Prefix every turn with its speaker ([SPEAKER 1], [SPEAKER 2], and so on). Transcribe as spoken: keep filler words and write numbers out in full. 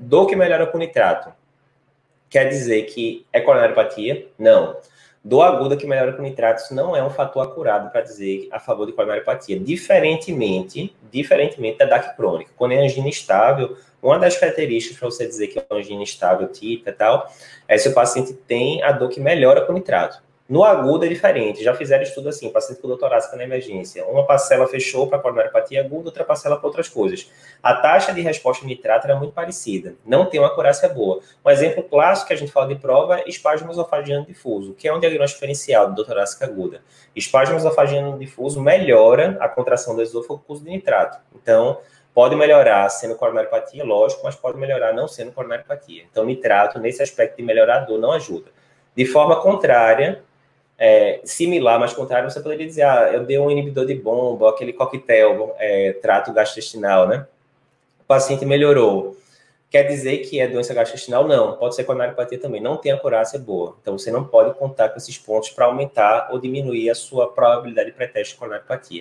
[SPEAKER 1] Dor que melhora com nitrato. Quer dizer que é coronariopatia? Não. Dor aguda que melhora com nitrato, isso não é um fator acurado para dizer a favor de coronariopatia. Diferentemente, diferentemente da D A C crônica. Quando é angina estável, uma das características para você dizer que é uma angina estável, típica e tal, é se o paciente tem a dor que melhora com nitrato. No agudo é diferente. Já fizeram estudo assim, paciente com dor torácica na emergência. Uma parcela fechou para coronariopatia aguda, outra parcela para outras coisas. A taxa de resposta ao nitrato era muito parecida. Não tem uma acurácia boa. Um exemplo clássico que a gente fala de prova é espasmo esofagiano difuso, que é um diagnóstico diferencial de dor torácica aguda. Espasmo esofagiano difuso melhora a contração do esôfago com uso de nitrato. Então, pode melhorar sendo coronariopatia, lógico, mas pode melhorar não sendo coronariopatia. Então, nitrato, nesse aspecto de melhorar a dor, não ajuda. De forma contrária, É, similar, mas contrário, você poderia dizer, ah, eu dei um inibidor de bomba, aquele coquetel, é, trato gastrointestinal, né? O paciente melhorou. Quer dizer que é doença gastrointestinal? Não. Pode ser coronariopatia também. Não tem acurácia boa. Então, você não pode contar com esses pontos para aumentar ou diminuir a sua probabilidade de pré-teste de coronariopatia.